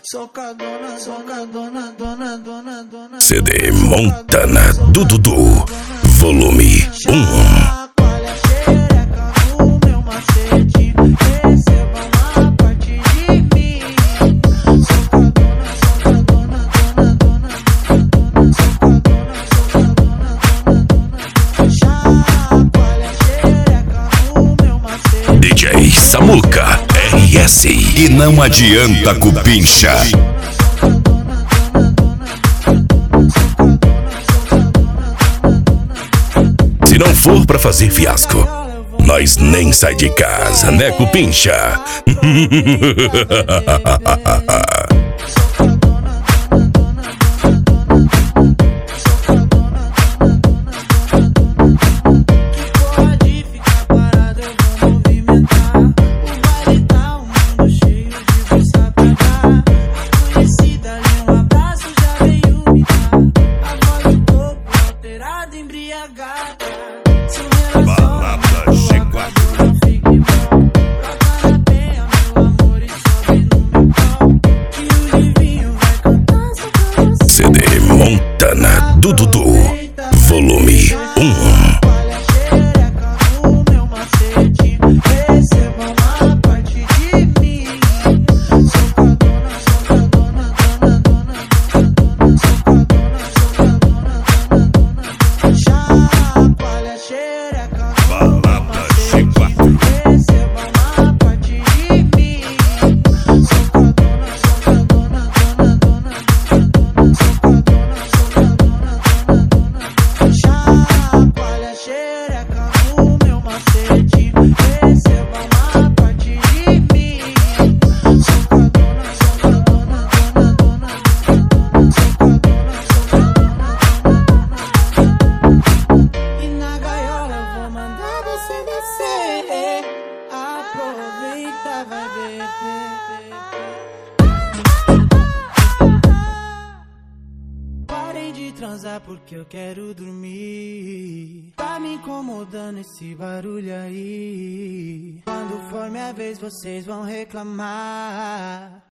Socadona, socadona, dona, dona, dona. CD Montana do Dudu, volume 1. DJ Samuca RS. E não adianta cupincha. Se não for pra fazer fiasco, nós nem sai de casa, né, cupincha? CD Montana do Dudu, volume 1. Aproveita, vai ver. Parem de transar porque eu quero dormir. Tá me incomodando esse barulho aí. Quando for minha vez vocês vão reclamar.